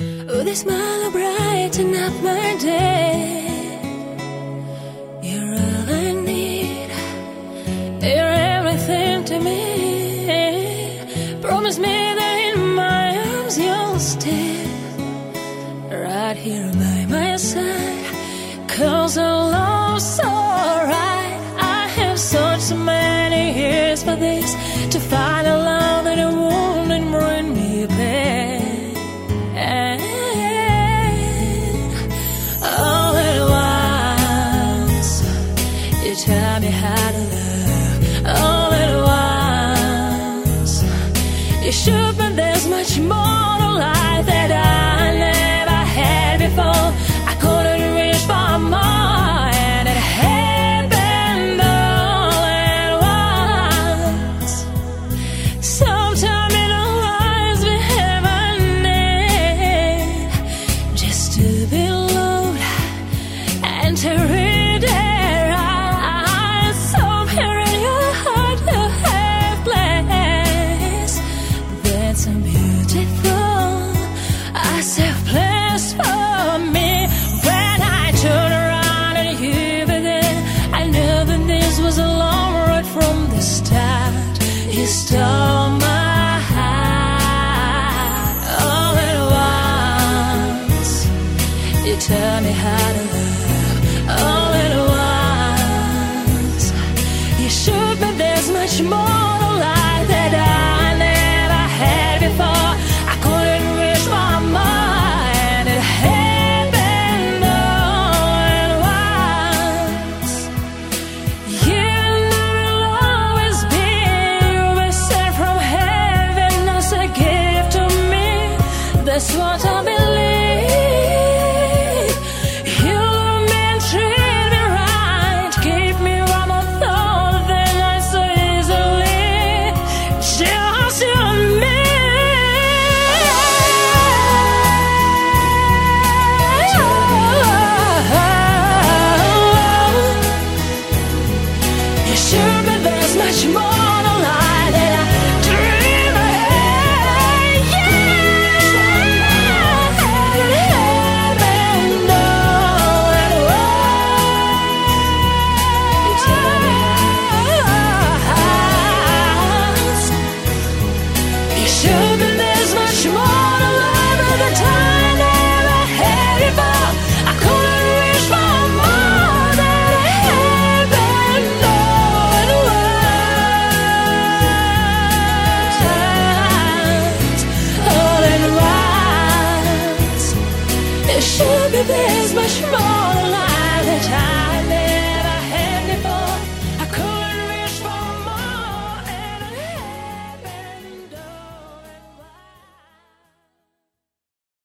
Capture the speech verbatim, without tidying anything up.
Oh, this smile will brighten up my day. You're all I need. You're everything to me. Promise me that in my arms you'll stay, right here by my side. 'Cause our love's so right. I have searched so many years for this, to find a love that won't and bring me pain. All at once, you tell me how to love. All at once, you showed me there's much more to life that I never had before. I couldn't reach for more, and it happened all at once. Sometime in our lives we have a need just to be loved and to read their eyes. Somewhere in your heart you have place. That's so beautiful, a safe place for me. When I turn around and you were there, I knew that this was a long road from the start. You stole my heart. All at once, you tell me how to love. All at once, you showed me there's much more to life that I never had before. I couldn't wish for more, and it happened all at once. You know you'll always be, you were sent from heaven as a gift to me. That's what I believe. You love me and treat me right, give me one more thought than I so easily. Just you and me. You showed me there's much more to life than I dream of. You showed me there's much more to life than the time never had before. I couldn't wish for more than it happened all at once. All at once. You showed me there's much more.